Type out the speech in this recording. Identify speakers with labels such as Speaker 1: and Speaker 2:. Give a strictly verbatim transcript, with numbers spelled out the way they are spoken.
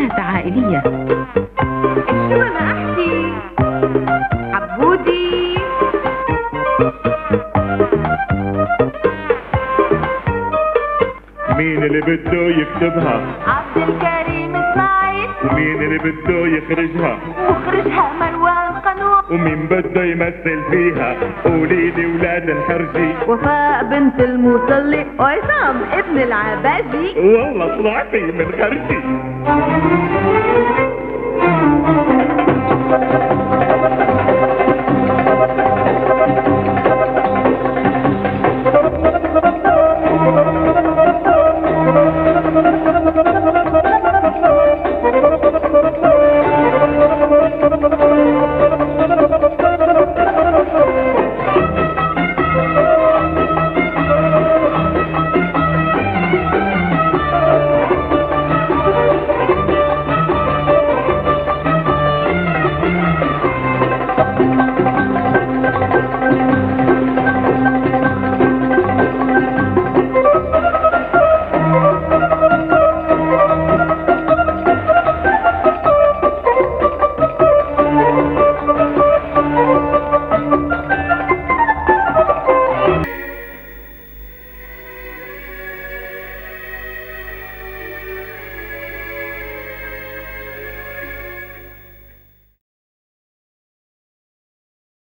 Speaker 1: جنازة عائلية.
Speaker 2: شو انا احكي عبودي؟
Speaker 3: مين اللي بده يكتبها؟
Speaker 2: عبد الكريم اسماعيل.
Speaker 3: ومين اللي بده يخرجها؟
Speaker 2: مخرجها مروان قنوع.
Speaker 3: ومين بده يمثل فيها؟ قولي لي ولاد الحرجي.
Speaker 2: وفاء بنت المصلي وعصام ابن العباجي.
Speaker 3: والله طلعتي من خرجي.